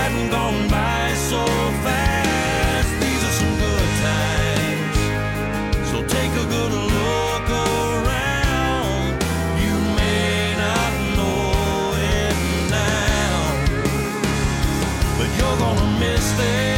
hadn't gone by so fast. These are some good times, so take a good look around. You may not know it now, but you're gonna miss this.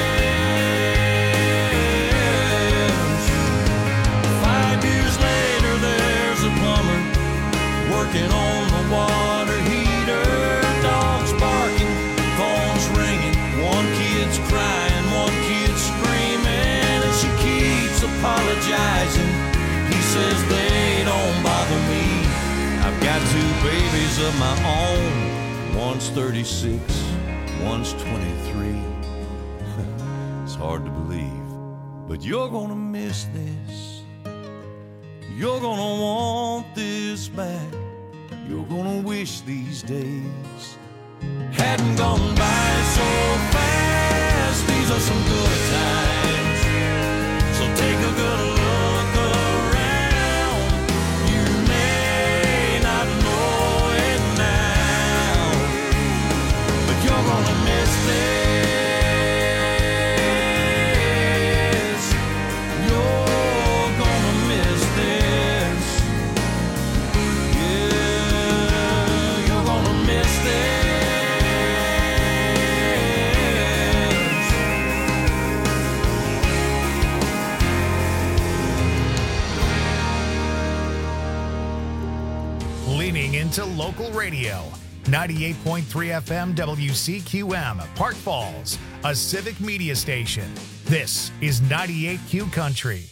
5 years later, there's a plumber working on the water heater. Dogs barking, phones ringing, one kid's crying, one kid's screaming, and she keeps apologizing. He says they don't bother me. I've got 2 babies of my own. One's 36, one's 23. It's hard to believe, but you're gonna miss this. You're gonna want this back. You're gonna wish these days hadn't gone by so fast. These are some good times, so take a good look around. You may not know it now, but you're gonna miss this. You're gonna miss this. Yeah, you're gonna miss this. Leaning into local radio. 98.3 FM WCQM, Park Falls, a civic media station. This is 98Q Country.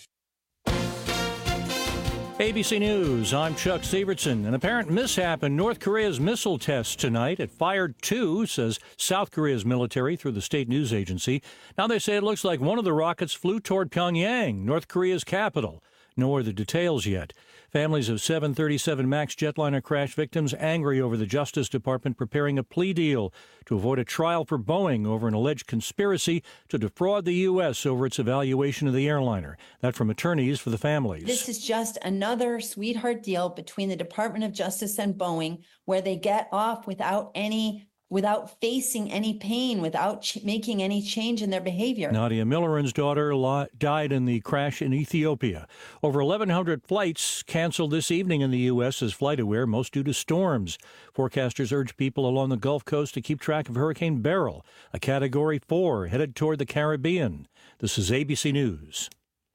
ABC News, I'm Chuck Sievertson. An apparent mishap in North Korea's missile test tonight. It fired 2, says South Korea's military through the state news agency. Now they say it looks like one of the rockets flew toward Pyongyang, North Korea's capital. No other details yet. Families of 737 MAX jetliner crash victims angry over the Justice Department preparing a plea deal to avoid a trial for Boeing over an alleged conspiracy to defraud the U.S. over its evaluation of the airliner. That from attorneys for the families. This is just another sweetheart deal between the Department of Justice and Boeing, where they get off without facing any pain, without making any change in their behavior. Nadia Milliren's daughter died in the crash in Ethiopia. Over 1,100 flights canceled this evening in the U.S. as FlightAware, most due to storms. Forecasters urge people along the Gulf Coast to keep track of Hurricane Beryl, a Category 4, headed toward the Caribbean. This is ABC News.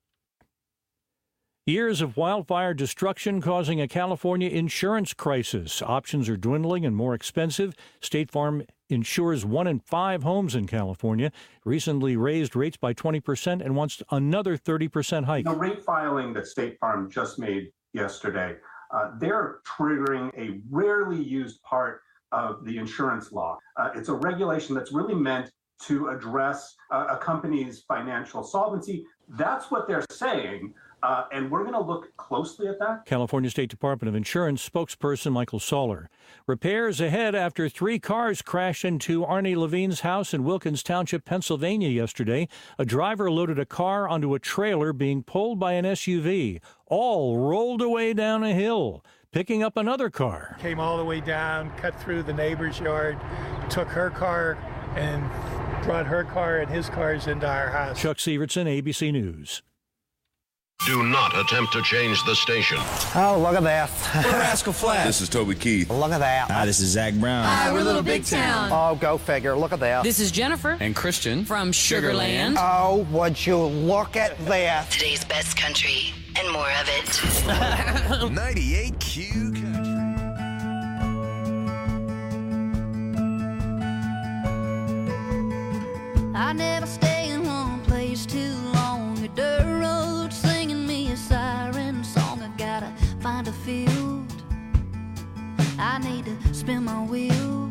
Years of wildfire destruction causing a California insurance crisis. Options are dwindling and more expensive. State Farm insures 1 in 5 homes in California, recently raised rates by 20% and wants another 30% hike. The rate filing that State Farm just made yesterday, they're triggering a rarely used part of the insurance law. It's a regulation that's really meant to address a company's financial solvency. That's what they're saying. And we're going to look closely at that. California State Department of Insurance spokesperson Michael Soller. Repairs ahead after 3 cars crashed into Arnie Levine's house in Wilkins Township, Pennsylvania yesterday. A driver loaded a car onto a trailer being pulled by an SUV. All rolled away down a hill, picking up another car. Came all the way down, cut through the neighbor's yard, took her car, and brought her car and his cars into our house. Chuck Sievertson, ABC News. Do not attempt to change the station. Oh, look at that. We're Rascal Flatts. This is Toby Keith. Look at that. Hi, this is Zach Brown. Hi, we're Little Big Town. Oh, go figure. Look at that. This is Jennifer. And Christian. From Sugarland. Oh, would you look at that. Today's best country and more of it. 98Q Country. I never stay in one place too long. A dirt road singing me a siren song. I gotta find a field. I need to spin my wheels.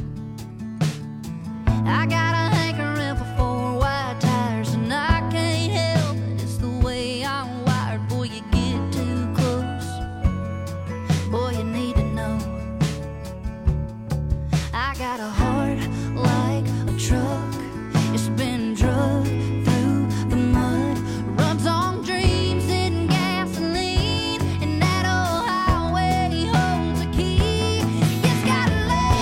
I got a hankering for 4 wide tires, and I can't help it. It's the way I'm wired. Boy, you get too close. Boy, you need to know. I got a heart like a truck. It's been drugged through the mud, runs on dreams and gasoline, and that old highway holds a key. You just gotta let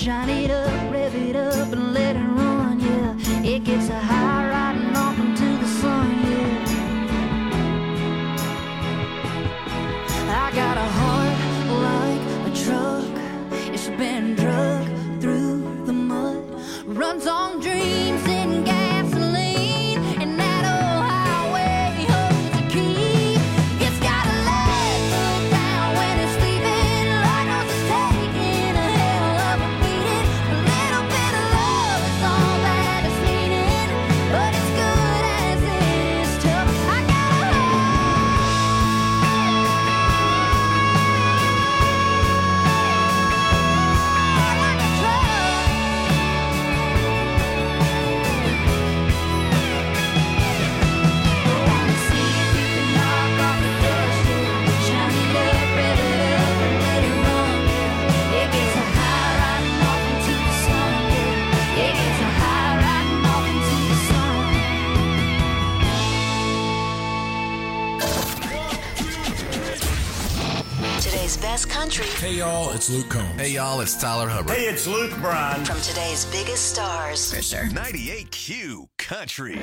Shine it up, rev it up, and let it run, yeah. It gets a high riding off into the sun, yeah. I got a heart like a truck. It's been drug through the mud. Runs on dreams and gasoline. And that old highway holds a key. It's got a let foot down when it's leaving. Lord knows it's taking a hell of a beating. A little bit of love is all that it's needing. But it's good as it is tough. I got a heart like a truck. Wanna see if you can knock off the dust, yeah. Shine it up, rev it up, and let it run, yeah. It gets a high riding off into the sun, yeah. It gets a high riding off into the sun. Today's best country Hey, y'all, it's Luke Combs. Hey, y'all, it's Tyler Hubbard. Hey, it's Luke Bryan. from today's biggest stars. Fisher. 98Q Country.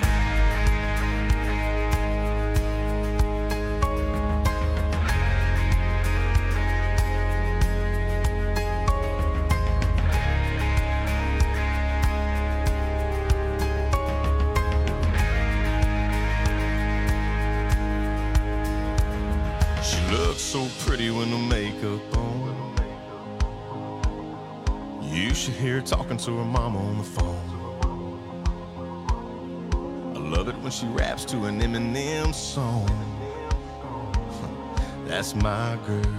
She looks so pretty with no makeup on. You should hear her talking to her mama on the phone. I love it when she raps to an Eminem song. That's my girl.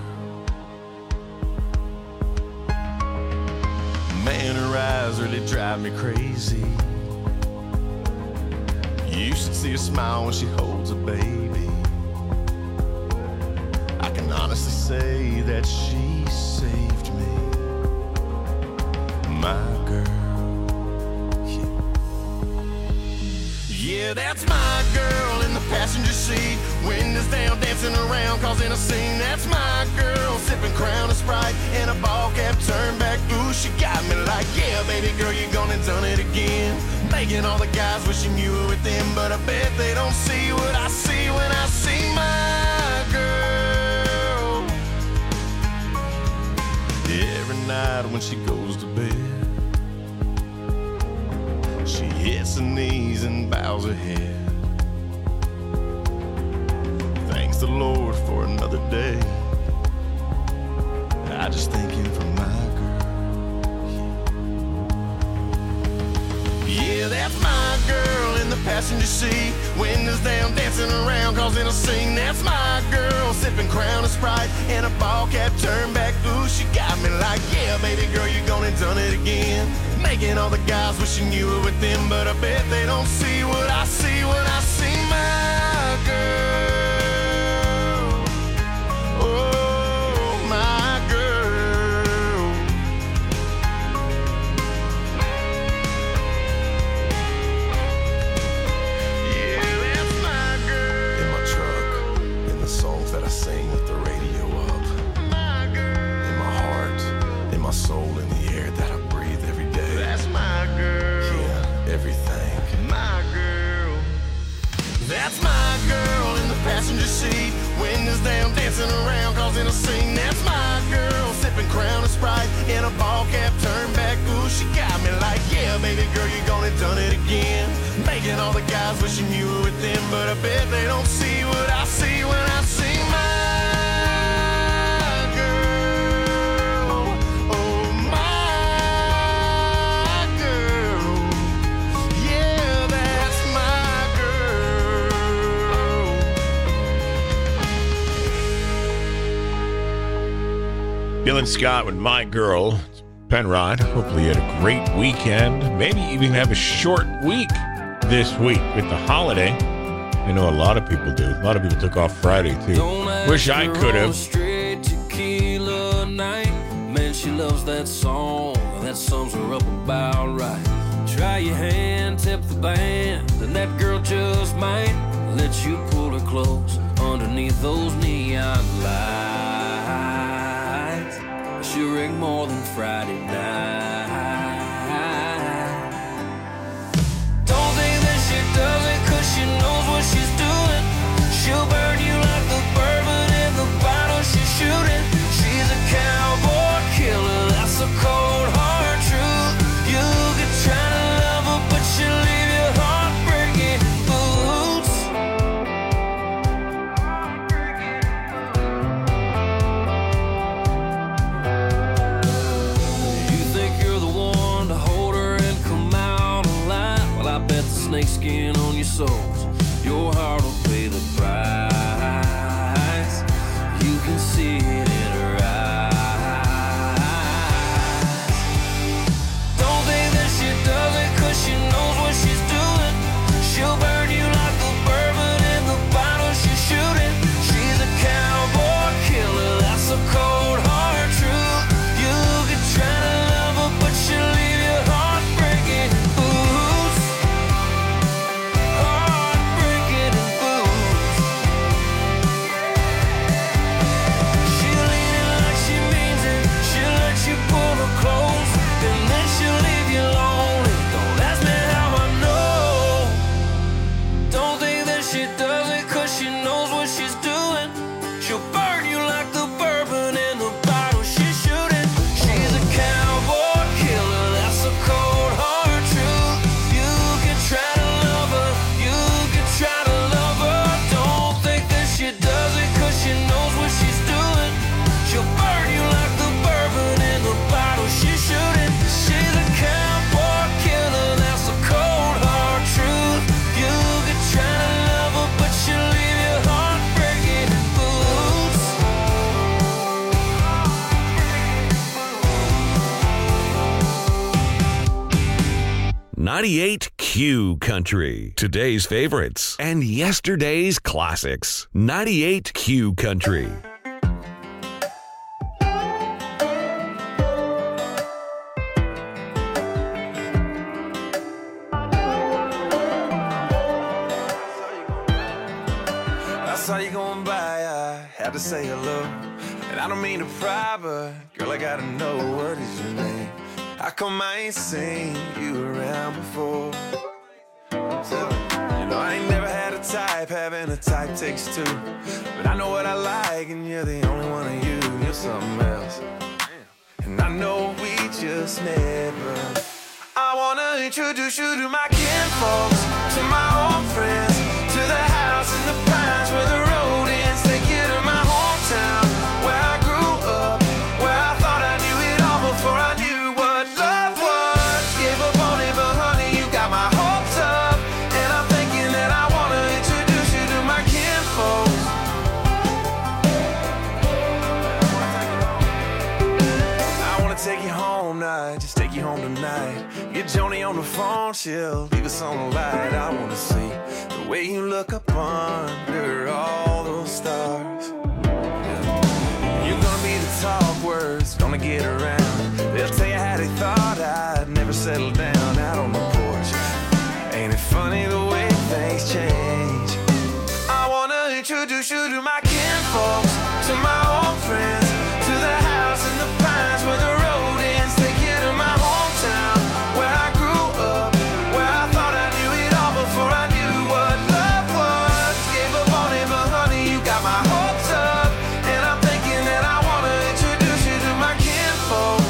Man, her eyes really drive me crazy. You should see her smile when she holds a baby. I can honestly say that she saved me. My girl. Yeah, that's my girl in the passenger seat. Windows down, dancing around, causing a scene. That's my girl, sipping Crown and Sprite and a ball cap turned back. Ooh, she got me like, yeah, baby girl, you gone and done it again. Making all the guys wishing you were with them, but I bet they don't see what I see when I see my girl. Every night when she goes to bed, she hits her knees and bows her head. Thanks the Lord for another day. I just thank him for my girl. Yeah, that's my girl in the passenger seat. Windows down, dancing around, causing a scene. That's my girl, sipping Crown and Sprite and a ball cap turned back. Ooh, she got me like, yeah, baby girl, you gone and done it again. Making all the guys wishing you were with them, but I bet they don't see what I see when I see my girl. Oh, my girl. Yeah, that's my girl. In my truck, in the songs that I sing with the radio up. My girl. In my heart, in my soul, in the air that I breathe every day. That's my girl. Yeah, everything. My girl. That's my girl in the passenger seat. Windows down, dancing around, causing a scene. That's my girl, sipping Crown and Sprite in a ball cap turned back. Ooh, she got me like, yeah, baby girl, you gone and done it again. Making all the guys wishing you were with them, but I bet they don't see what I see when I see my girl. Oh, my girl. Yeah, that's my girl. Bill and Scott with My Girl. It's Penrod. Hopefully you had a great weekend. Maybe even have a short week this week with the holiday. I know a lot of people do. A lot of people took off Friday, too. Wish I could have. Straight tequila night. Man, she loves that song. That sums her up about right. Try your hand, tip the band, and that girl just might let you pull her close underneath those neon lights. She'll ring more than Friday night. snakeskin on your soles. Your heart will pay the price. You can see it in her eyes. Don't think that she does it 'cause she knows what she's doing. She'll burn you like the bourbon in the bottle she's shooting. She's a cowboy killer, that's a cold hard truth. You could try to love her, but she'll leave your heart breaking boots. Heart breaking boots. She'll lean it like she means it. She'll let you pull her close, and then she'll leave you lonely. Don't ask me how I know. Don't think that she does it 'cause she knows what she's doing. She'll burn you like the bourbon in the bottle she's shooting. She's a cowboy killer, that's a cold hard truth. You can try to love her, you can try to love her. Don't think that she does it 'cause she knows what she's doing. She'll burn you like the bourbon in the bottle she's shooting. She's a cowboy killer, that's a cold hard truth. You can try to love her, but she'll leave your heart breaking boots. 98 Q Country. Today's favorites and yesterday's classics. 98 Q Country. I saw you going by, I had to say hello. And I don't mean to pry, but girl, I gotta know, what is your name? How come I ain't seen you around before? So, you know, I ain't never had a type, having a type takes two. But I know what I like, and you're the only one of you, you're something else. And I know we just never. I wanna introduce you to my kinfolks, to my old friends, to the house in the pines where the road ends. Take you to my hometown, where I grew up, where I thought I knew it all before I knew what love was. Gave up on it, but honey, you got my hopes up. And I'm thinking that I wanna introduce you to my kinfolks. I wanna take you home tonight, just take you home tonight. Get Joni on the phone, she'll leave us on the light. I wanna see the way you look up under all those stars. You're gonna be the talk words, gonna get around. They'll tell you how they thought I'd never settle down out on the porch. Ain't it funny the way things change? I wanna introduce you to my kinfolks, to my old friends, to the house in the pines where the road ends. Take you to my hometown, where I grew up, where I thought I knew it all before I knew what love was. Gave up on it, but honey, you got my hopes up. And I'm thinking that I wanna introduce you to my kinfolks.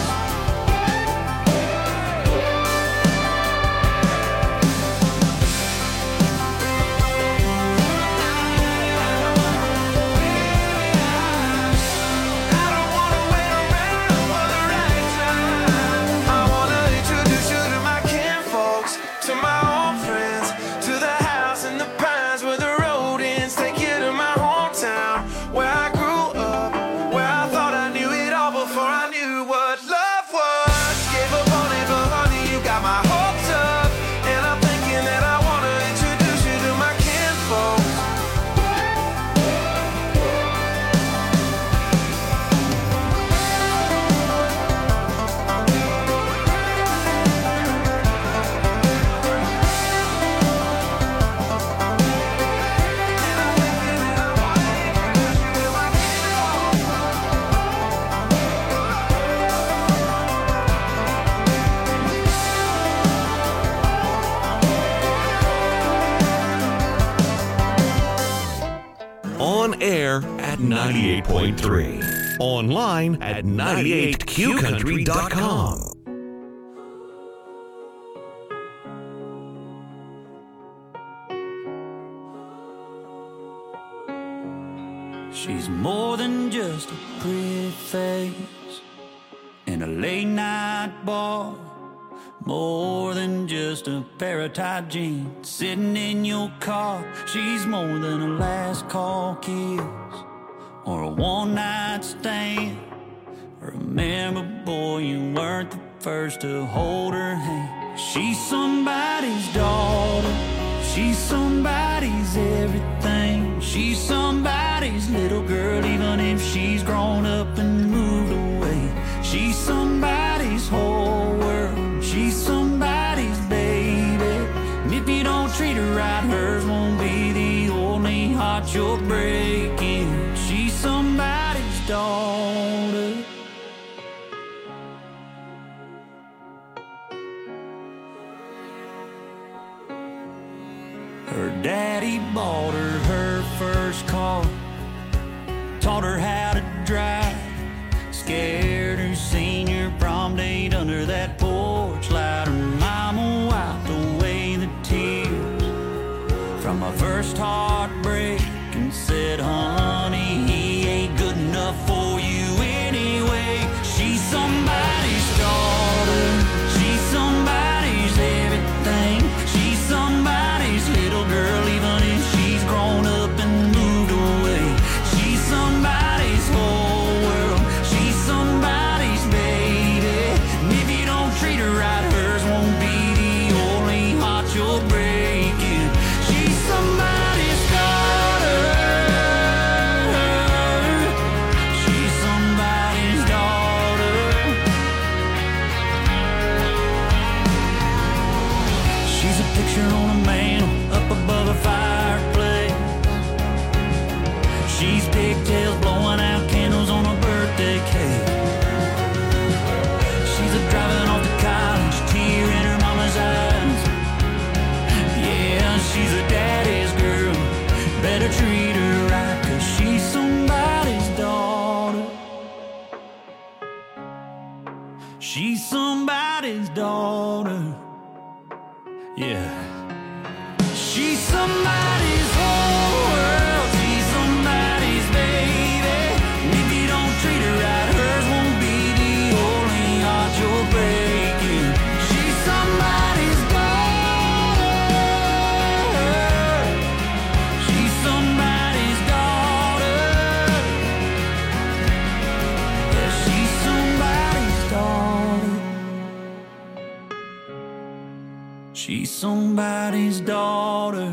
To my old friends, to the house in the pines where the road ends. Take you to my hometown, where I grew up, where I thought I knew it all before I knew what love was. Gave up on it, but honey, you got my hopes up. And I'm thinking that I wanna introduce you to my kinfolks. On air at 98.3. Online at 98qcountry.com. She's more than just a pretty face in a late night bar. More than just a pair of tight jeans sitting in your car. She's more than a last call kiss or a one-night stand. Remember, boy, you weren't the first to hold her hand. She's somebody's daughter. She's somebody's everything. She's somebody's little girl, even if she's grown up and moved away. She's somebody's whole world. She's somebody's baby. And if you don't treat her right, hers won't be the only heart you're breaking. She's somebody's daughter. Her daddy bought her first car, taught her how to drive, scared her senior prom date under that porch light. Her mama wiped away the tears from my first heartbreak and said, honey, he ain't good enough for you anyway. She's somebody's daughter. She's somebody's everything. She's somebody's little girl, even if she's grown up and moved away. She's somebody's whole world. She's somebody's baby. And if you don't treat her right, hers won't be the only heart you're breaking. She's somebody's daughter. She's somebody's daughter. She's a picture on a mantle up above a fireplace. She's pigtails blowing out candles on a birthday cake. She's a driving off to college, tear in her mama's eyes. Yeah, she's a daddy's girl. Better treat her right, 'cause she's somebody's daughter. She's somebody's daughter. Yeah. She's somebody's whole world. She's somebody's baby. And if you don't treat her right, hers won't be the only heart you're breaking. She's somebody's daughter. She's somebody's daughter. Yeah, she's somebody's daughter. She's somebody's daughter.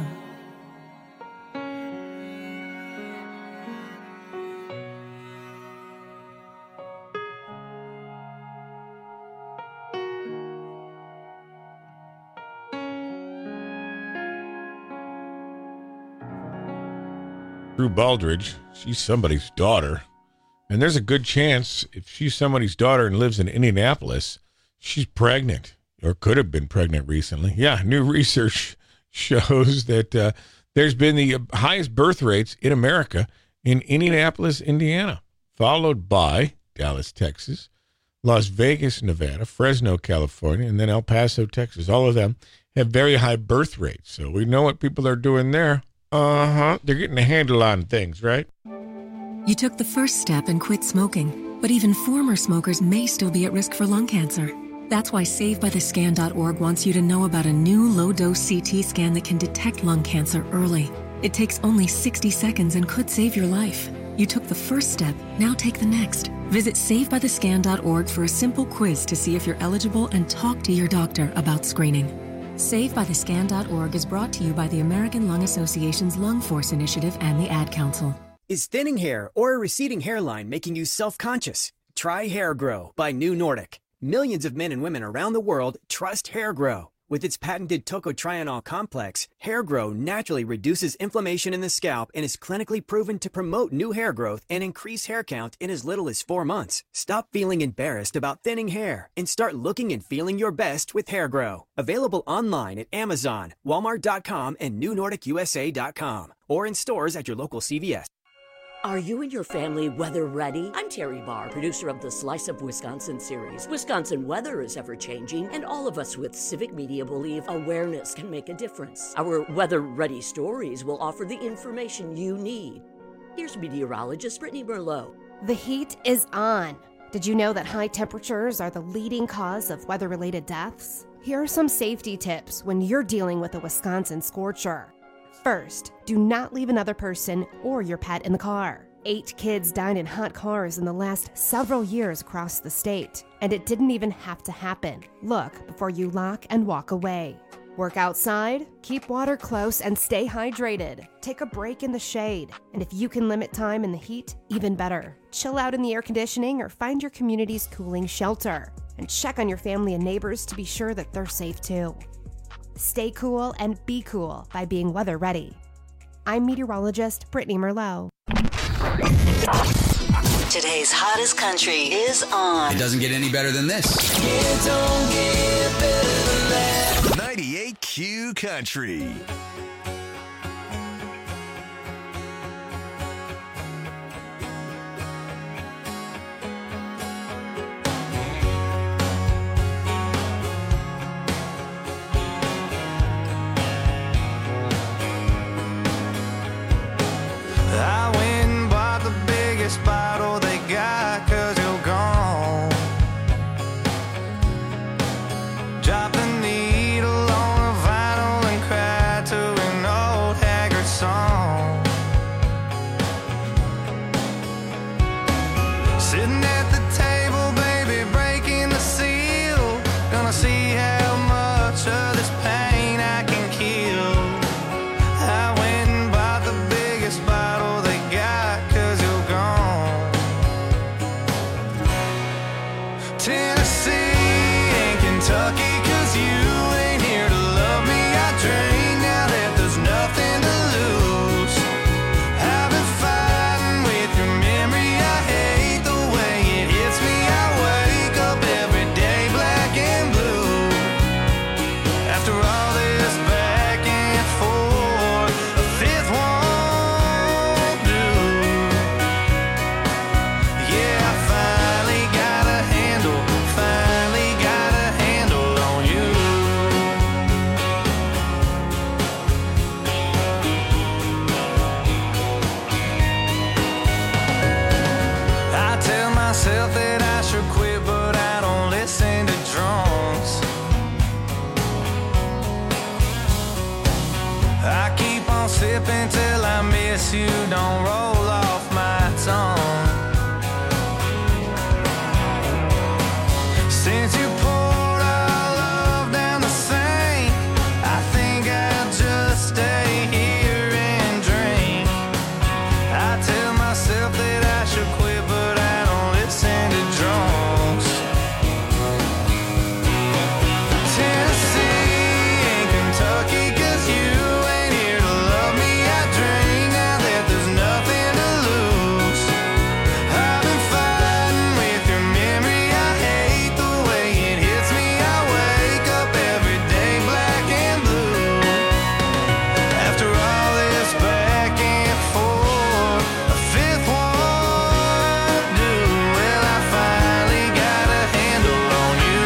Drew Baldridge, she's somebody's daughter. And there's a good chance if she's somebody's daughter and lives in Indianapolis, she's pregnant or could have been pregnant recently. Yeah, new research shows that there's been the highest birth rates in America in Indianapolis, Indiana, followed by Dallas, Texas, Las Vegas, Nevada, Fresno, California, and then El Paso, Texas. All of them have very high birth rates. So we know what people are doing there. They're getting a handle on things, right? You took the first step and quit smoking, but even former smokers may still be at risk for lung cancer. That's why SaveByTheScan.org wants you to know about a new low-dose CT scan that can detect lung cancer early. It takes only 60 seconds and could save your life. You took the first step, now take the next. Visit SaveByTheScan.org for a simple quiz to see if you're eligible and talk to your doctor about screening. SaveByTheScan.org is brought to you by the American Lung Association's Lung Force Initiative and the Ad Council. Is thinning hair or a receding hairline making you self-conscious? Try Hair Grow by New Nordic. Millions of men and women around the world trust Hair Grow. With its patented tocotrienol complex, Hair Grow naturally reduces inflammation in the scalp and is clinically proven to promote new hair growth and increase hair count in as little as 4 months. Stop feeling embarrassed about thinning hair and start looking and feeling your best with Hair Grow. Available online at Amazon, Walmart.com, and NewNordicUSA.com, or in stores at your local CVS. Are you and your family weather ready? I'm Terry Barr, producer of the Slice of Wisconsin series. Wisconsin weather is ever-changing, and all of us with civic media believe awareness can make a difference. Our weather-ready stories will offer the information you need. Here's meteorologist Brittany Merlot. The heat is on. Did you know that high temperatures are the leading cause of weather-related deaths? Here are some safety tips when you're dealing with a Wisconsin scorcher. First, do not leave another person or your pet in the car. 8 kids died in hot cars in the last several years across the state, and it didn't even have to happen. Look before you lock and walk away. Work outside, keep water close, and stay hydrated. Take a break in the shade, and if you can limit time in the heat, even better. Chill out in the air conditioning or find your community's cooling shelter. And check on your family and neighbors to be sure that they're safe too. Stay cool and be cool by being weather ready. I'm meteorologist Brittany Merlot. Today's hottest country is on. It doesn't get any better than this. It don't get better than that. 98Q Country. I went and bought the biggest bottle they got 'cause you're gone. Drop the needle on the vinyl and cry to an old haggard song. Sitting at the table, baby, breaking the seal. Gonna see how much of this pain I can kill. I went and bought the biggest bottle they got 'cause you're gone. Tennessee and Kentucky, 'cause you ain't here to love me. I drink now that there's nothing to lose. I've been fighting with your memory. I hate the way it hits me. I wake up every day black and blue. After all this back and forth, a fifth won't do. Yeah, I finally got a handle on you. I tell myself that I should quit, but I don't listen to drunks. I keep on sipping till I miss you, don't roll off my tongue. Since you poured our love down the sink, I think I'll just stay here and drink. I tell myself that I should quit, but I don't listen to drunks. Tennessee and Kentucky, 'cause you ain't here to love me. I drink now that there's nothing to lose. I've been fighting with your memory. I hate the way it hits me. I wake up every day black and blue. After all this back and forth, a fifth won't do. Well, I finally got a handle on you.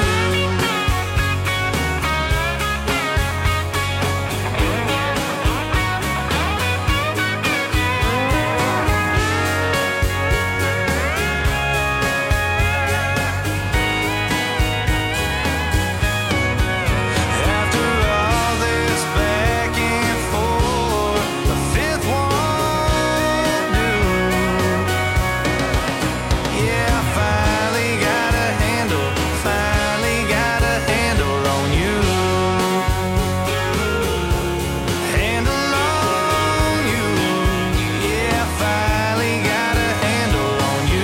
After all this back and forth, a fifth won't do. Yeah, I finally got a handle on you. Handle on you. Yeah, I finally got a handle on you.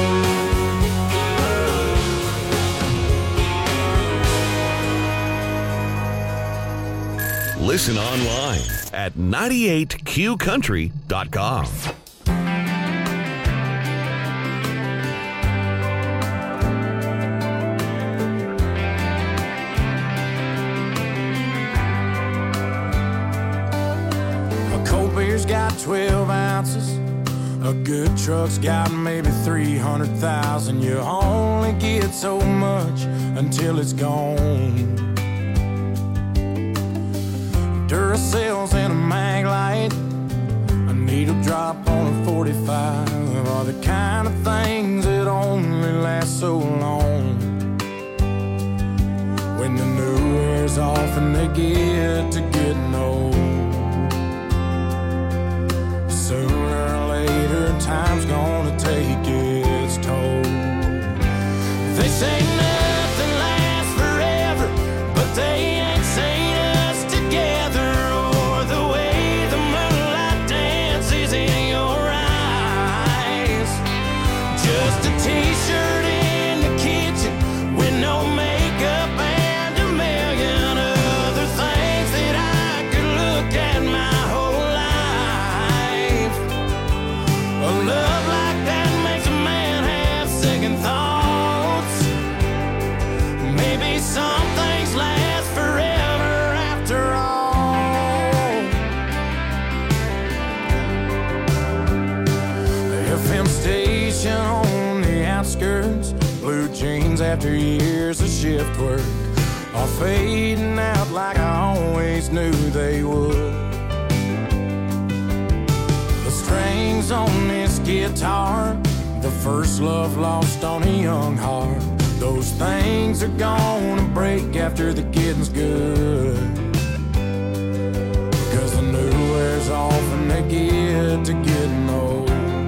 Listen online at 98qcountry.com. A cold beer's got 12 ounces. A good truck's got maybe 300,000. You only get so much until it's gone. Duracells and a mag light, a needle drop on a 45 are the kind of things that only last so long. When the new as often they get to getting old. Sooner or later, time's gonna take its toll. They say nothing lasts forever, but they ain't seen us together, or the way the moonlight dances in your eyes. Just a t-shirt in the kitchen with no makeup and a million other things that I could look at my whole life. A love like that makes a man have second thoughts. Maybe some things last forever after all. The FM station on the outskirts, blue jeans after years of shift work, are fading out like I always knew they would. The strings on this guitar, the first love lost on a young heart, those things are gonna break after the getting's good. Cause the new wears off and they get to getting old.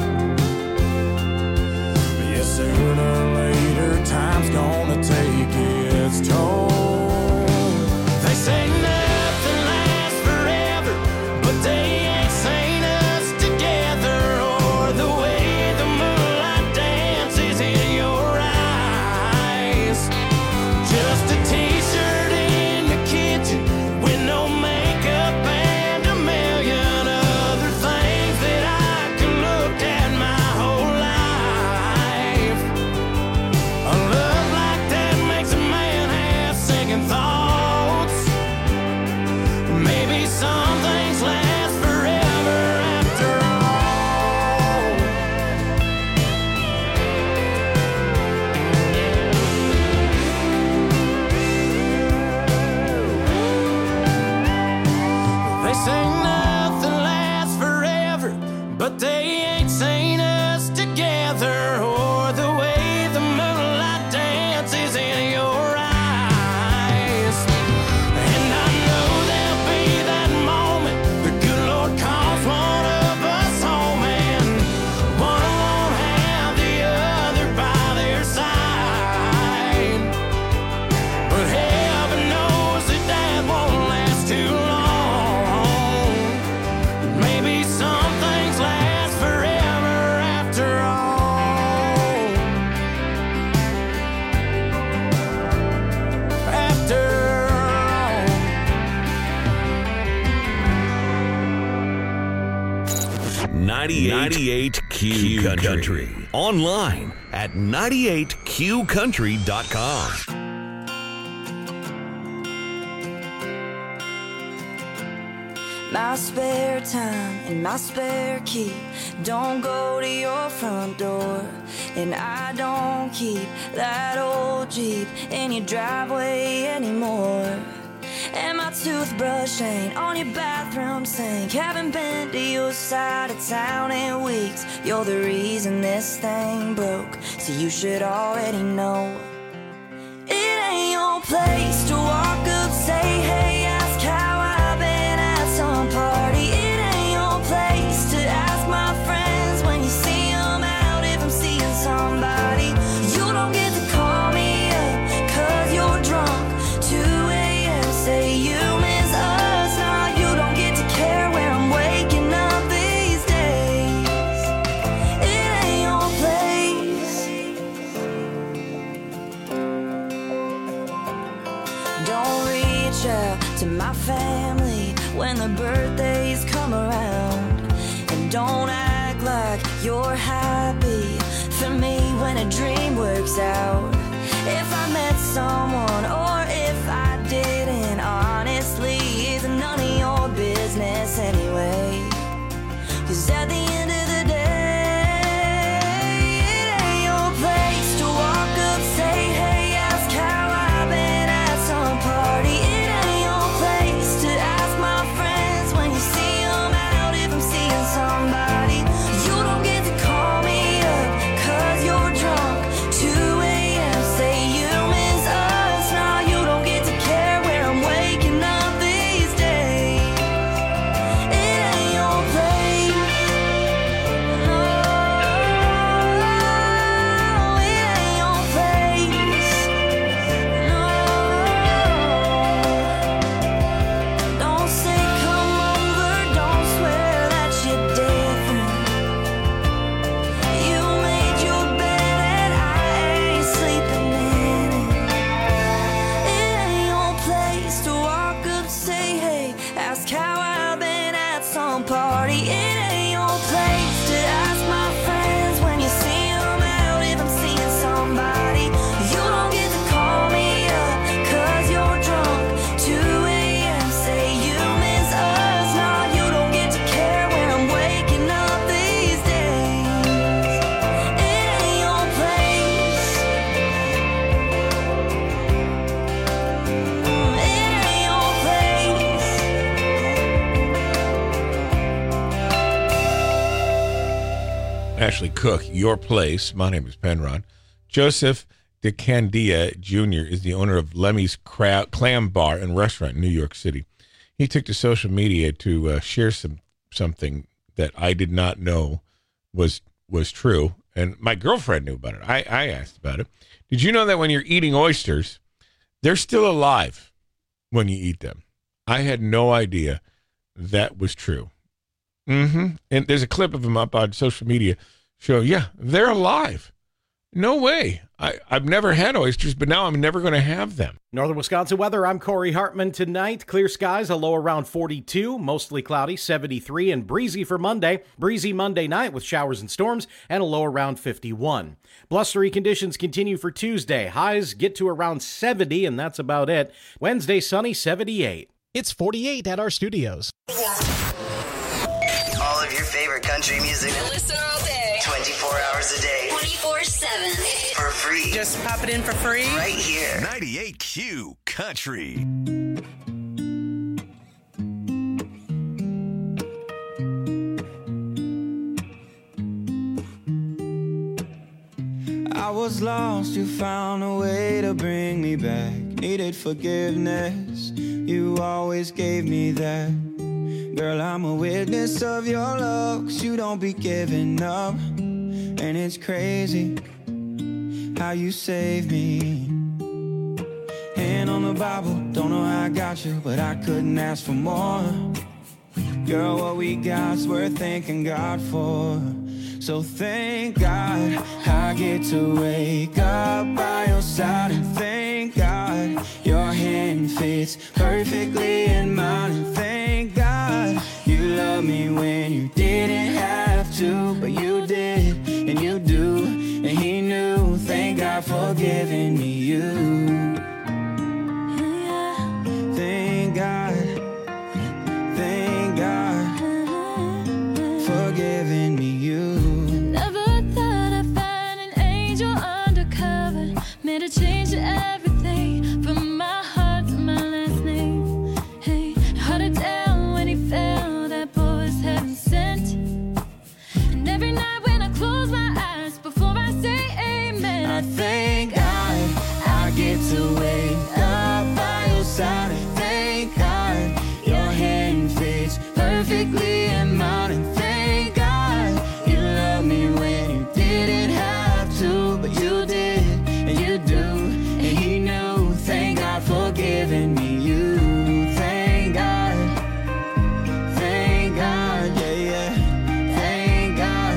But yeah, sooner or later, time's gonna take its toll. They say nothing lasts forever, but they ain't seen us together, or the way the moonlight dances in your eyes. Just a t-shirt in the kitchen with no makeup and a million other things that I can look at my whole life. A love like that makes a man have second thoughts. Maybe some things last forever after all. They say nothing lasts forever, but they ain't seen us together, or the way the moonlight dances in your eyes. And I know there'll be that moment the good Lord calls one of us home, and one won't have the other by their side. But heaven knows that that won't last too long. Maybe some things last forever after all. After all. 98 Q Country. Online at 98qcountry.com. My spare time and my spare key don't go to your front door, and I don't keep that old Jeep in your driveway anymore. And my toothbrush ain't on your bathroom sink. Haven't been to your side of town in weeks. You're the reason this thing broke, so you should already know. It ain't your place to walk up, say hey, ask how I've been at some party. It ain't your place to ask my friends when you see them out if I'm seeing somebody. You don't get to call me up cause you're drunk. 2 a.m. say you miss us. Nah, you don't get to care where I'm waking up these days. It ain't your place. Don't reach out to my family when the birthdays come around, and don't act like you're happy for me when a dream works out. If I met someone or if I didn't, honestly, it's none of your business anyway. Cause at the end of the day, it ain't your place to walk up, say hey, ask how I've been at some party. It ain't your place to ask my friends when you see them out if I'm seeing somebody. You don't get to call me up cause you're drunk. 2 a.m. say you miss us. Nah, Ashley Cook, Your Place. My name is Penrod. Joseph DeCandia Jr. is the owner of Lemmy's Clam Bar and Restaurant in New York City. He took to social media to share something that I did not know was true, and my girlfriend knew about it. I asked about it. Did you know that when you're eating oysters, they're still alive when you eat them? I had no idea that was true. And there's a clip of them up on social media showing, yeah, they're alive. No way. I've never had oysters, but now I'm never going to have them. Northern Wisconsin weather, I'm Corey Hartman. Tonight, clear skies, a low around 42, mostly cloudy, 73, and breezy for Monday. Breezy Monday night with showers and storms, and a low around 51. Blustery conditions continue for Tuesday. Highs get to around 70, and that's about it. Wednesday, sunny, 78. It's 48 at our studios. All of your favorite country music. Listen all day. 24 hours a day. 24/7. For free. Just pop it in for free. Right here. 98Q Country. I was lost, you found a way to bring me back. Needed forgiveness, you always gave me that. Girl, I'm a witness of your love, 'cause you don't be giving up. And it's crazy how you saved me. Hand on the Bible, don't know how I got you, but I couldn't ask for more. Girl, what we got's worth thanking God for. So thank God I get to wake up by your side, and thank God your hand fits perfectly in mine, and thank God you love me when you didn't have to, but you did, and you do, and he knew. Thank God for giving me you. Thank God, thank God for giving me you. Made a change to everything, from my heart to my last name. Hey, hard to tell when he fell, that boy was heaven sent. And every night when I close my eyes, before I say amen, I thank God I get to wake up by your side. And thank God your hand fits perfectly in mine. And thank God you love me when you didn't have to, but you did. You do, and he knew. Thank God for giving me you. Thank God, yeah, yeah. Thank God.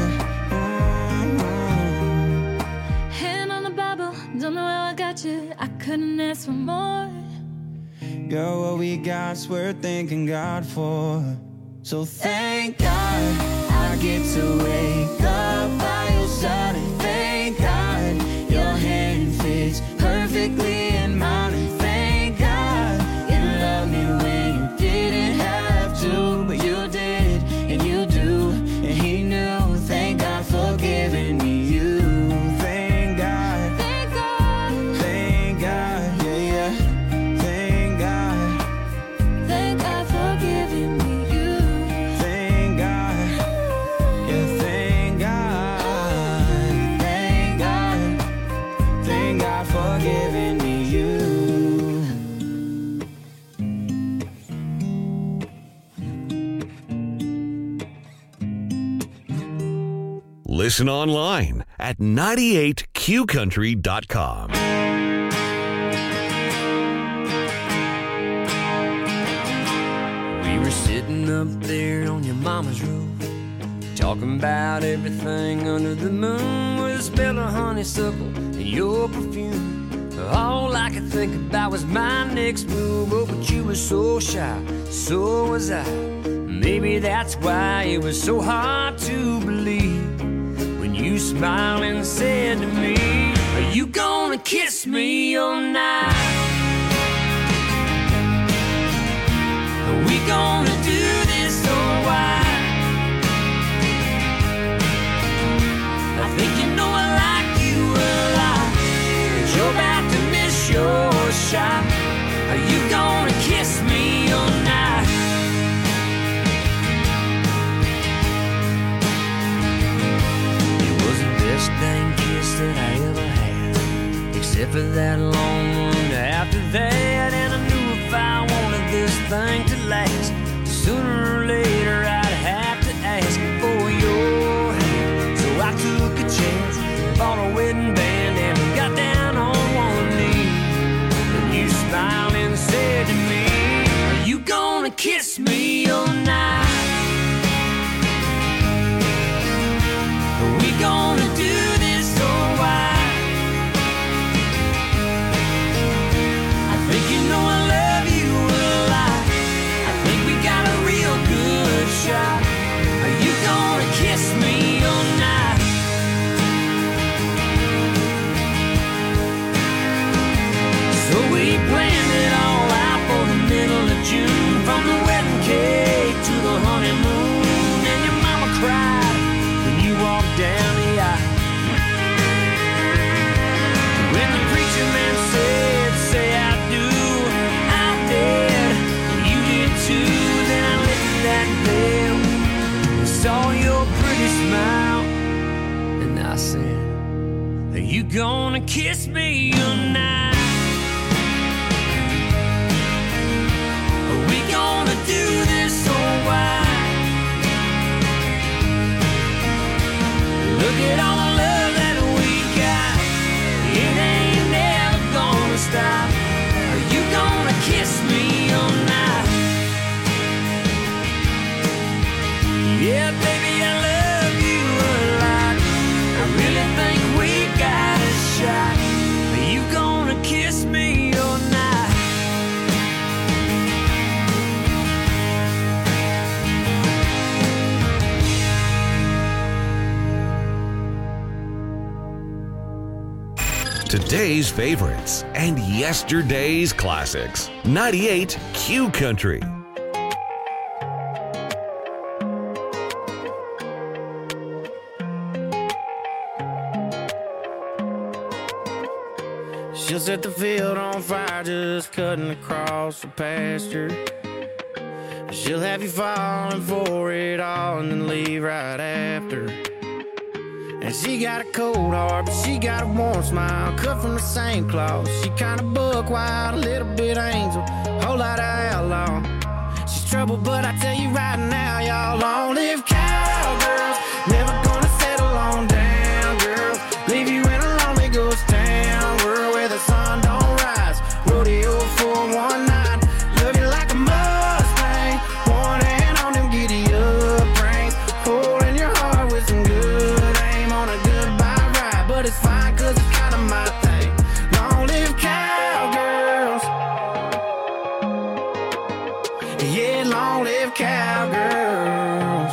Hand on the Bible, don't know how I got you, I couldn't ask for more. Girl, what we got's worth thanking God for. So thank God I get to wake up by your side, and thank God your hand fits perfectly in mine, and thank God you love me when you didn't have to, but you did, and you do, and he knew. Thank God for giving me you. Thank God, thank God, thank God, yeah, yeah. Thank God for giving me you. Thank God, yeah, thank God, thank God. Thank God for giving me you. Listen online at 98qcountry.com. We were sitting up there on your mama's roof, talking about everything under the moon, with the smell of honeysuckle and your perfume. All I could think about was my next move. Oh, but you were so shy, so was I. Maybe that's why it was so hard to believe when you smiled and said to me, are you gonna kiss me all night? Are we gonna do this or why? I think you know I like you a lot, but you're about to miss your shot. Are you gonna kiss me all night? after that long one after that, and I knew if I wanted this thing to last, sooner or later I'd have to ask for your hand. So I took a chance, bought a wedding band, and got down on one knee. And you smiled and said to me, are you gonna kiss me all night? Are we gonna do this or why? I think you know I love you a lot. I think we got a real good shot. Are you gonna kiss me all night? So we planned it all out for the middle of June, from the wedding cake to the honeymoon. And your mama cried when you walked down the aisle. When the preacher man said, say I do, I did, you did too. Then I lifted that veil, saw your pretty smile, and I said, are you gonna kiss me tonight? Are we gonna do this or why? Look at all the love that we got, it ain't never gonna stop. Are you gonna kiss me all night? Yeah, baby, I love you a lot. I really think we got a shot. Are you gonna kiss me all night? Today's favorites and yesterday's classics. 98 Q Country. She'll set the field on fire, just cutting across the pasture. She'll have you falling for it all and then leave right after. And she got a cold heart, but she got a warm smile, cut from the same cloth. She kinda buck wild, a little bit angel, whole lot of outlaw. She's trouble, but I tell you right now, y'all, long live cowgirls. Never gonna settle on down, girls. Leave you in a lonely ghost town, world where the sun don't rise. Rodeo for one night, love you like a Mustang. One hand on them giddy up reins, holding your heart with some good aim on a goodbye ride. But it's fine, cause it's kinda my thing. Long live cowgirls. Yeah, long live cowgirls.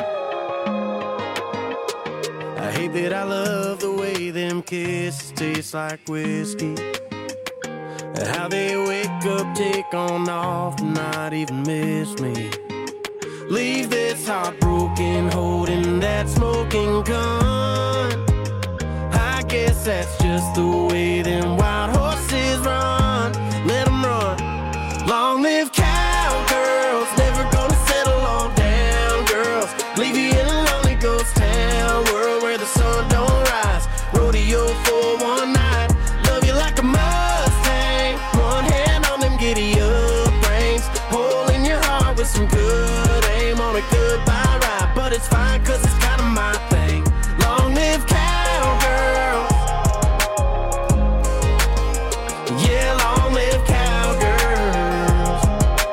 I hate that I love the way them kisses taste like whiskey. How they wake up, take on off, not even miss me. Leave this heartbroken, holding that smoking gun. I guess that's just the way them wild horses run. Let them run. Long live cowgirls, never gonna settle on down, girls. Leave you in a lonely ghost town, world where the sun don't rise. Rodeo for one night, love you like a Mustang. One hand on them giddy up reins, holding your heart with some good aim on a goodbye ride. But it's fine, cause it's kinda my thing. Long live cowgirls. Yeah, long live cowgirls.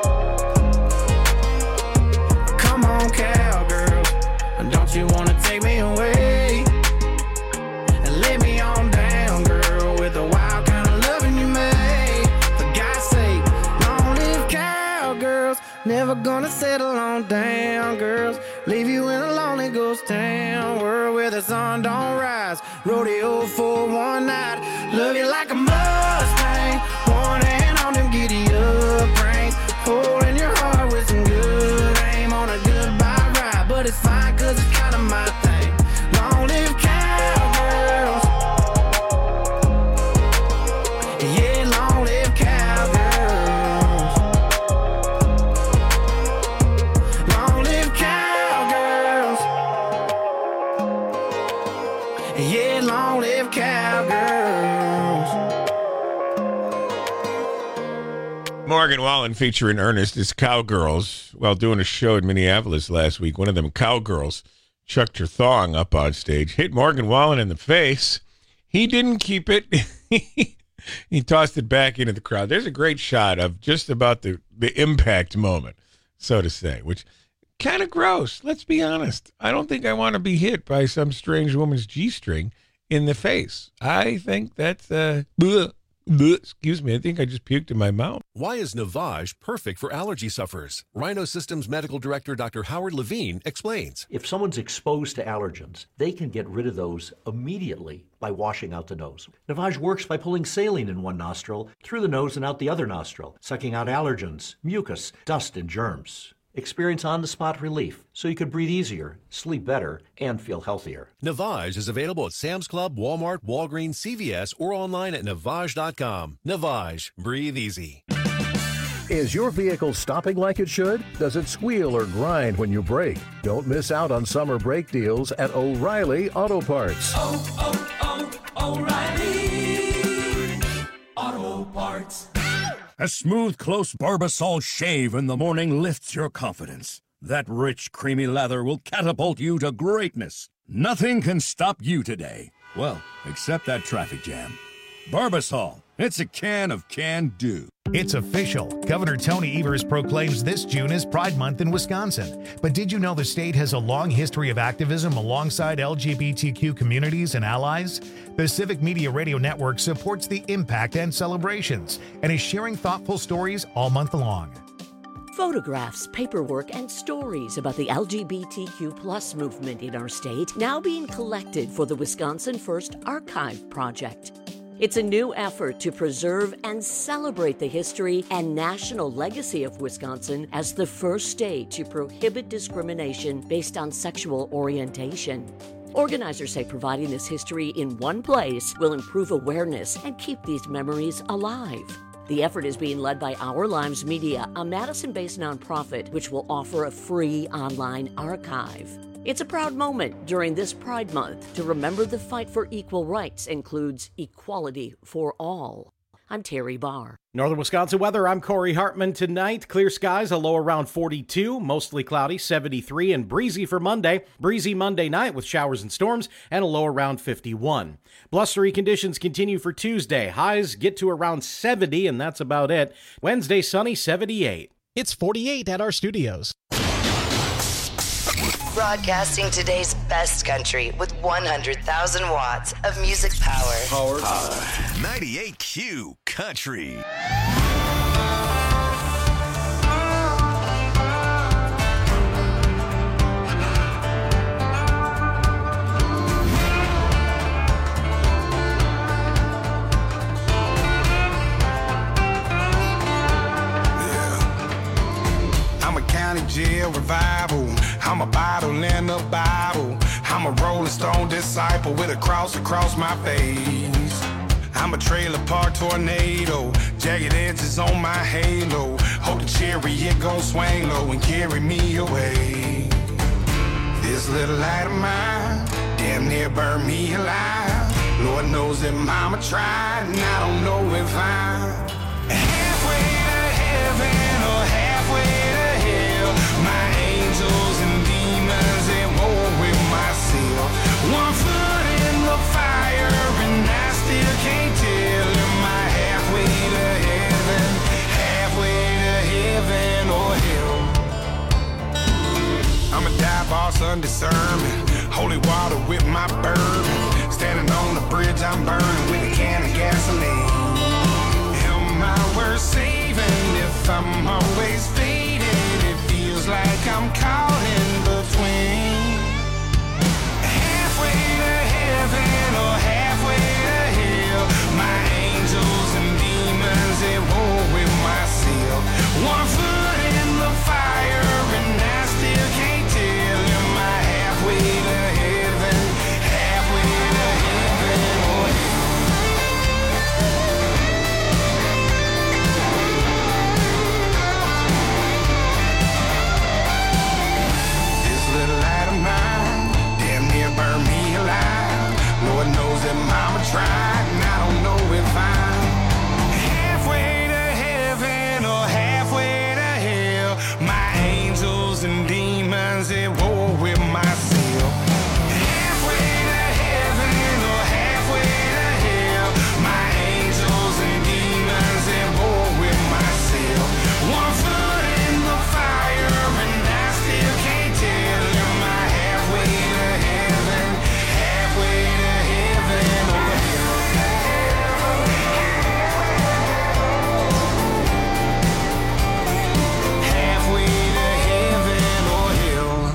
Come on, cowgirls, don't you wanna take me away and lay me on down, girl, with the wild kind of loving you made. For God's sake, long live cowgirls. Never gonna settle on down, girls. Leave you in a lonely ghost town, world where the sun don't rise. Rodeo for one night, love you like a Mustang. One hand on them giddy up reins, holding your heart with some good aim on a goodbye ride. But it's fine, cause it's kinda my thing. Long live cowgirls. Yeah, long live cowgirls. Long live cowgirls. Yeah, long live cowgirls. Morgan Wallen featuring Ernest as cowgirls while doing a show in Minneapolis last week. One of them cowgirls chucked her thong up on stage, hit Morgan Wallen in the face. He didn't keep it. He tossed it back into the crowd. There's a great shot of just about the impact moment, so to say, which kind of gross. Let's be honest. I don't think I want to be hit by some strange woman's G-string in the face. I think that's excuse me, I think I just puked in my mouth. Why is Navage perfect for allergy sufferers? Rhino Systems Medical Director Dr. Howard Levine explains. If someone's exposed to allergens, they can get rid of those immediately by washing out the nose. Navage works by pulling saline in one nostril, through the nose and out the other nostril, sucking out allergens, mucus, dust, and germs. Experience on-the-spot relief so you could breathe easier, sleep better, and feel healthier. Navage is available at Sam's Club, Walmart, Walgreens, CVS, or online at Navage.com. Navage. Breathe easy. Is your vehicle stopping like it should? Does it squeal or grind when you brake? Don't miss out on summer brake deals at O'Reilly Auto Parts. O'Reilly Auto Parts. A smooth, close Barbasol shave in the morning lifts your confidence. That rich, creamy lather will catapult you to greatness. Nothing can stop you today. Well, except that traffic jam. Barbasol. It's a can of can-do. It's official. Governor Tony Evers proclaims this June as Pride Month in Wisconsin. But did you know the state has a long history of activism alongside LGBTQ communities and allies? The Civic Media Radio Network supports the impact and celebrations and is sharing thoughtful stories all month long. Photographs, paperwork, and stories about the LGBTQ+ movement in our state now being collected for the Wisconsin First Archive Project. It's a new effort to preserve and celebrate the history and national legacy of Wisconsin as the first state to prohibit discrimination based on sexual orientation. Organizers say providing this history in one place will improve awareness and keep these memories alive. The effort is being led by Our Lives Media, a Madison-based nonprofit which will offer a free online archive. It's a proud moment during this Pride Month to remember the fight for equal rights includes equality for all. I'm Terry Barr. Northern Wisconsin weather, I'm Corey Hartman. Tonight, clear skies, a low around 42, mostly cloudy, 73, and breezy for Monday. Breezy Monday night with showers and storms, and a low around 51. Blustery conditions continue for Tuesday. Highs get to around 70, and that's about it. Wednesday, sunny, 78. It's 48 at our studios. Broadcasting today's best country with 100,000 watts of music power. 98Q Country. I'm a county jail revival. I'm a bottle and a Bible. I'm a Rolling Stone disciple with a cross across my face. I'm a trailer park tornado, jagged edges on my halo. Hope the chariot gon' swing low and carry me away. This little light of mine damn near burned me alive. Lord knows that mama tried, and I don't know if I'm halfway to heaven or halfway to hell. My angels and demons at war with myself. One foot in the fire and I still can't tell. Am I halfway to heaven or hell? I'm a dive boss undiscernment. Holy water with my bourbon. Standing on the bridge I'm burning with a can of gasoline. Am I worth saving if I'm always faded? It feels like I'm caught in between. Halfway to heaven or halfway to hell. My angels and demons at war with myself. One foot in the fire and I still can't tell. Am I halfway to heaven? Halfway to heaven or hell? and demons at war with myself. Halfway to heaven or halfway to hell. My angels and demons at war with myself. One foot in the fire and I still can't tell. Am I halfway to heaven? Halfway to heaven or hell? Halfway to heaven or hell.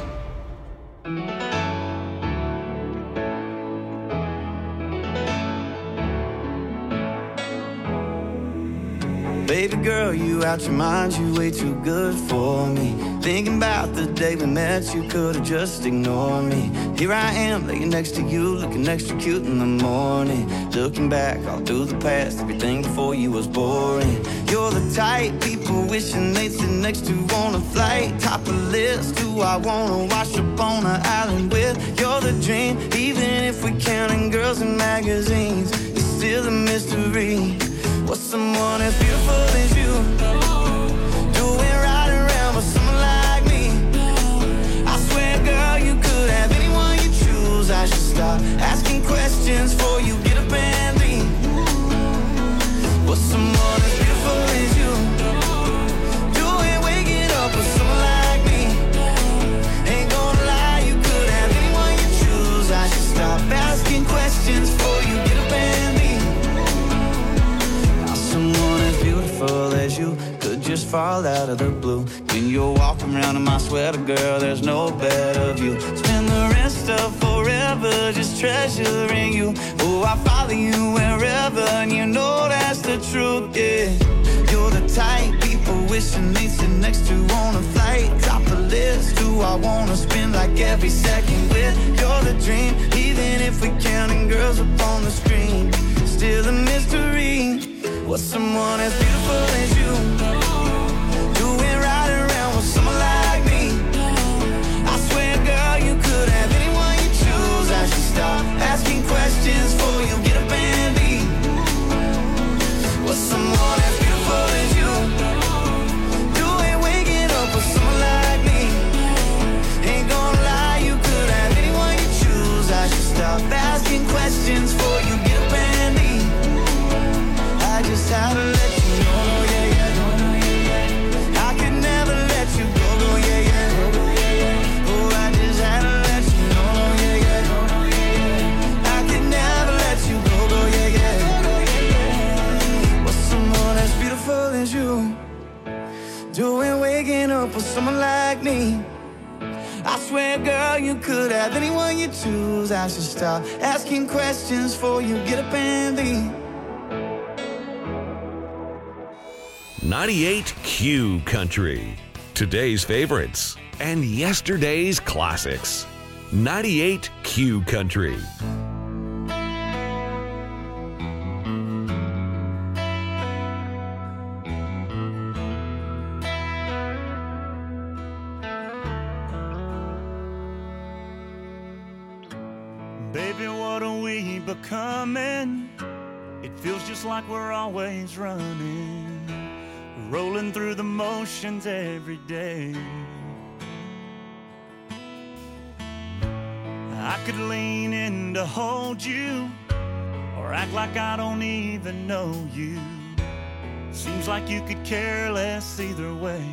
Baby girl, you out your mind, you way too good for me. Thinking about the day we met, you could've just ignored me. Here I am, laying next to you, looking extra cute in the morning. Looking back all through the past, everything before you was boring. You're the type people wishing they'd sit next to on a flight. Top of the list, who I wanna wash up on an island with. You're the dream, even if we're counting girls in magazines. It's still a mystery. What's someone as beautiful as you doing right around with someone like me? I swear, girl, you could have anyone you choose. I should stop asking questions before you get up and leave. What's someone as beautiful as you doing, waking up with someone like me? Ain't gonna lie, you could have anyone you choose. I should stop asking questions before you get up and leave. Someone as beautiful as you could just fall out of the blue. When you're walking around in my sweater, girl, there's no better view. Spend the rest of forever just treasuring you. Oh, I follow you wherever, and you know that's the truth, yeah. You're the type people wishing they sit next to on a flight. Top the list, who I wanna spend like every second with. You're the dream, even if we're counting girls up on the screen. Still a mystery. What's someone as beautiful as you doing right around with someone like me? I swear, girl, you could have anyone you choose. I should stop asking questions before you get up and leave. What's someone as beautiful as you doing, waking up with someone like me? Ain't gonna lie, you could have anyone you choose. I should stop asking questions before you get up and leave. I just had to let you know, yeah, yeah. I could never let you go, yeah, yeah. Oh, I just had to let you know, yeah, yeah. I could never let you go, yeah, yeah. What's someone as beautiful as you doing, waking up with someone like me? I swear, girl, you could have anyone you choose. I should stop asking questions before you get up and leave. 98 Q Country. Today's favorites and yesterday's classics. 98 Q Country. Baby, what are we becoming? It feels just like we're always running, rolling through the motions every day. I could lean in to hold you, or act like I don't even know you. Seems like you could care less either way.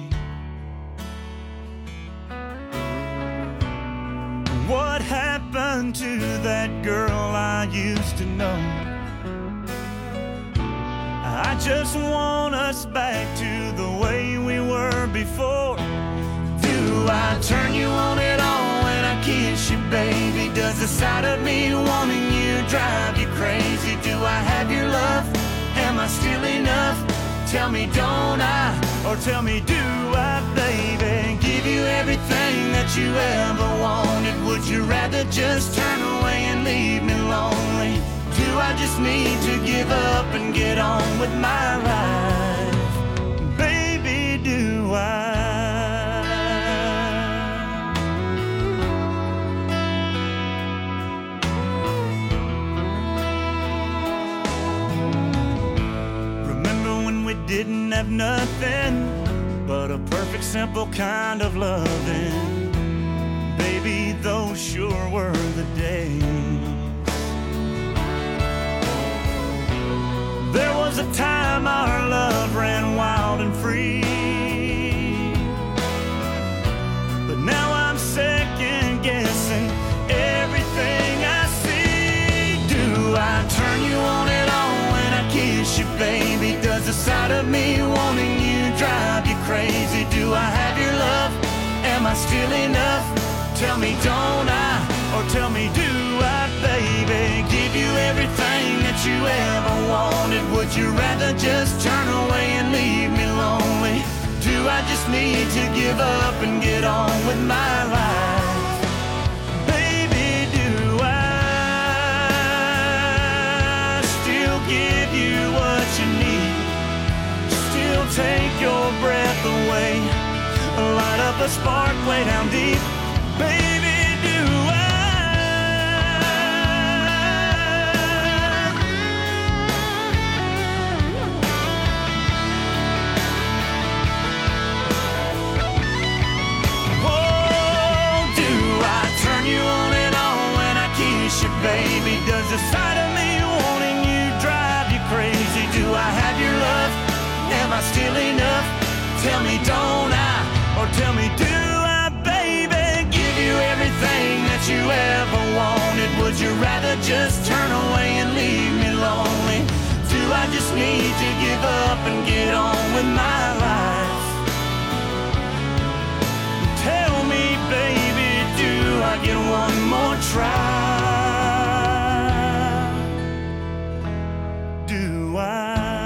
What happened to that girl I used to know? I just want us back to the way we were before. Do I turn you on at all when I kiss you, baby? Does the sight of me wanting you drive you crazy? Do I have your love? Am I still enough? Tell me, don't I? Or tell me, do I, baby? Give you everything that you ever wanted. Would you rather just turn away and leave me lonely? Do I just need to give up and get on with my life? Baby, do I? Remember when we didn't have nothing, but a perfect simple kind of loving. Baby, those sure were the days. There was a time our love ran wild and free, but now I'm second guessing everything I see. Do I turn you on and on when I kiss you, baby? Does the sight of me wanting you drive you crazy? Do I have your love? Am I still enough? Tell me, don't I? Or tell me, do I, baby? Give you everything that you ever wanted. Would you rather just turn away and leave me lonely? Do I just need to give up and get on with my life? Baby, do I still give you what you need? Still take your breath away, light up a spark way down deep. Baby, do I? Oh, do I turn you on and on when I kiss you, baby? Does the sight of me wanting you drive you crazy? Do I have your love? Am I still enough? Tell me, don't I? Or tell me, do I, baby? Give you everything that you ever wanted. Would you rather just turn away and leave me lonely? Do I just need to give up and get on with my life? Tell me, baby, do I get one more try? Do I?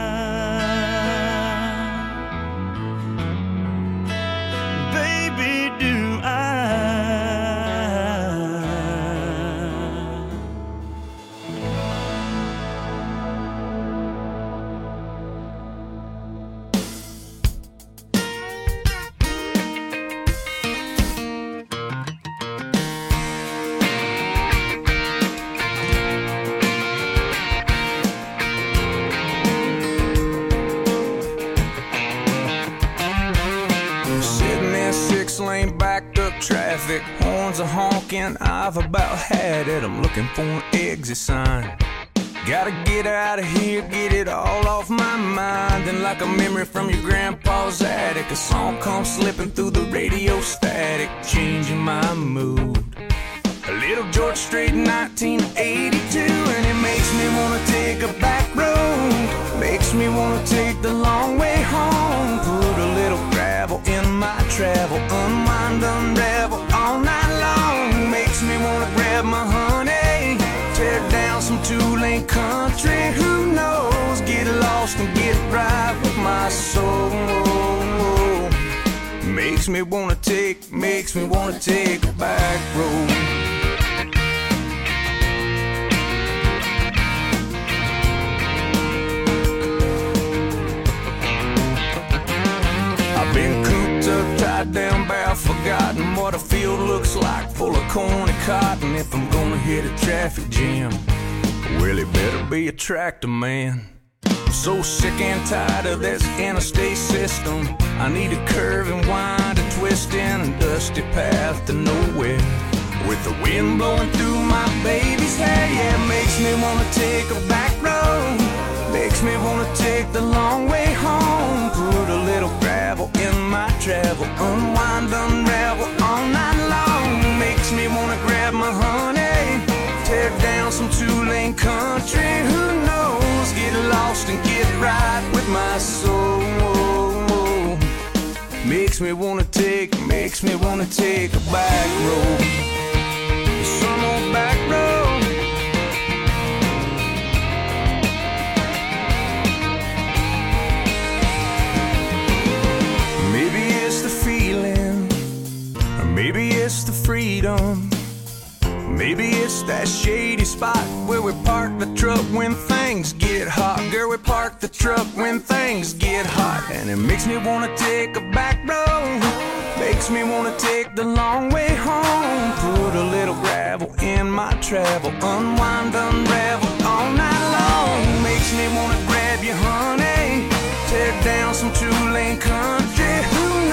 Lane backed up traffic, horns are honking, I've about had it. I'm looking for an exit sign. Gotta get out of here, get it all off my mind. And like a memory from your grandpa's attic, a song comes slipping through the radio static, changing my mood. A little George Strait, 1982, and it makes me wanna take a back road. Makes me wanna take the long way home. Put a little gravel in my travel, unwind, unravel all night long. Makes me wanna grab my honey, tear down some two-lane country. Who knows? Get lost and get right with my soul. Makes me wanna take a back road. Been cooped up, tied down, bound, forgotten what a field looks like, full of corn and cotton. If I'm gonna hit a traffic jam, well, it better be a tractor man. I'm so sick and tired of this interstate system. I need a curve and wind, a twist in a dusty path to nowhere, with the wind blowing through my baby's hair. Yeah, it makes me wanna take a back road. Makes me wanna take the long way home. Put a little gravel in my travel, unwind, unravel all night long. Makes me wanna grab my honey, tear down some two-lane country. Who knows? Get lost and get right with my soul. Makes me wanna take a back road, some old back road. Maybe it's the freedom. Maybe it's that shady spot where we park the truck when things get hot. Girl, we park the truck when things get hot. And it makes me wanna take a back road. Makes me wanna take the long way home. Put a little gravel in my travel, unwind, unravel all night long. Makes me wanna grab you, honey, tear down some two-lane country. Who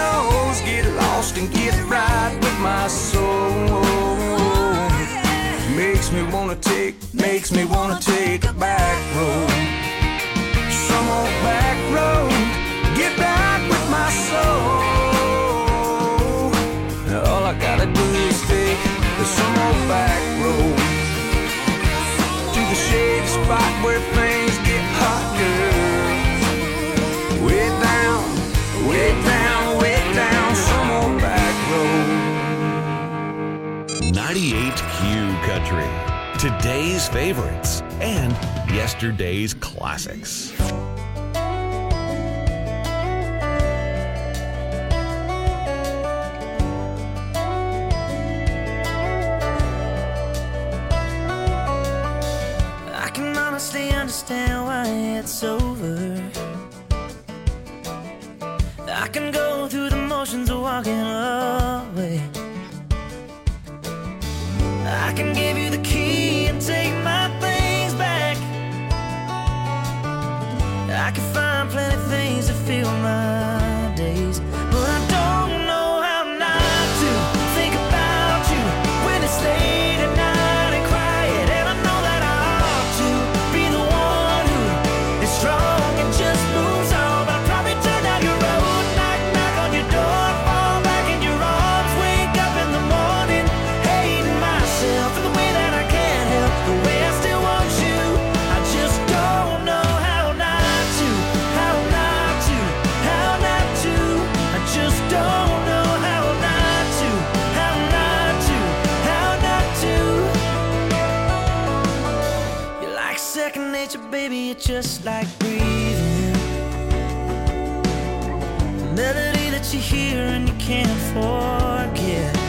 my soul. Makes me wanna take a back road. Some old back road, get back with my soul. Now all I gotta do is take some old back road to the shady spot where things get hot, girl. Way down, way down, way down, some old back road. 98Q Country. Today's favorites and yesterday's classics. I can honestly understand why it's over. I can go through the motions of walking away. I can give you the key and take my things back. I can find plenty of things to fill my days, but I don't know how not to think about you when it's late at night and quiet. And I know that I ought to be the one who is strong and just moves on, but I'll probably turn down your road, knock, knock on your door, fall back in your arms, wake up in the morning, hating myself for the way that I can't help the way I still want you. I just don't know how not to, how not to, how not to. I just don't know how not to, how not to, how not to. You're like second nature, baby, you're just like breathing. A melody that you hear and you can't forget.